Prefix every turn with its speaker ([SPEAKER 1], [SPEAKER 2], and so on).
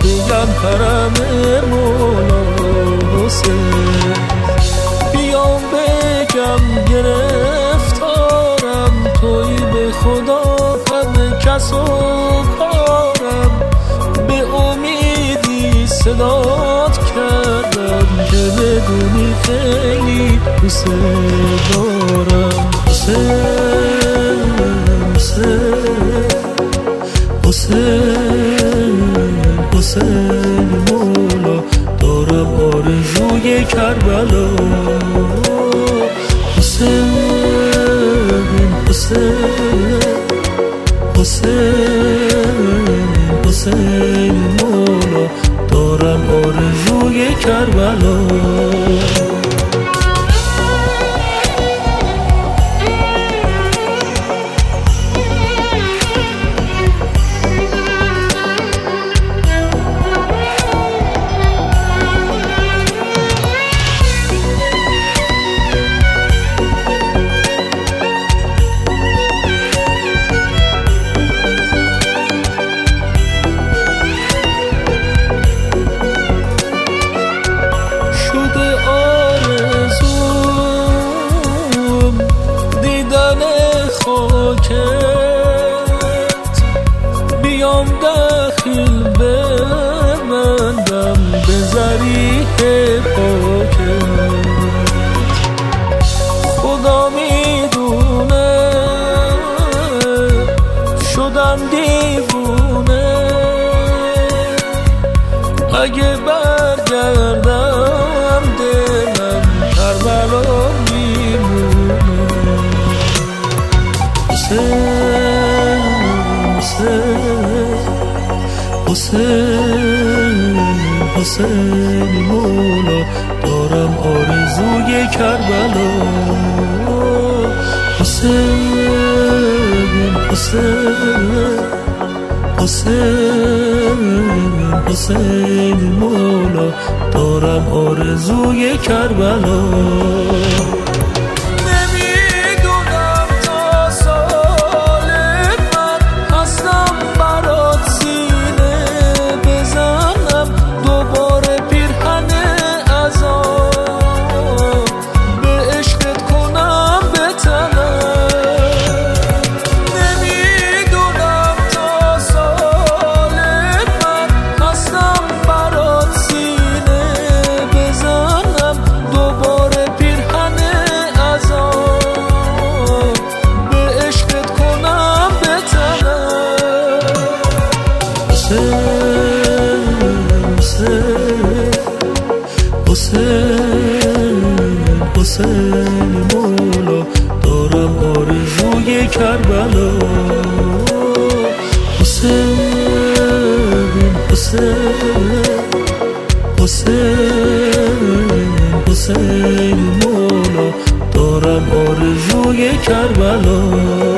[SPEAKER 1] بگم حرم مولا حسین. بیام بگم گرفتارم، توی به خدا همه کس و کارم. به امیدی صدات کردم که بدونی خیلی دوست دارم. حسین حسین حسین مولا، دارم آرزوی کربلا. حسین حسین حسین حسین مولا، دارم آرزوی کربلا. بیام داخل بمندم به ذریح پاکت. خدا میدونه شدم دیوونه، اگه برگردم دلم کربلا میمونه. حسین حسین مولا، دارم آرزوی کربلا. حسین حسین مولا، دارم آرزوی کربلا. حسین مولا، دارم آرزوی کربلا. حسین حسین مولا، دارم آرزوی کربلا.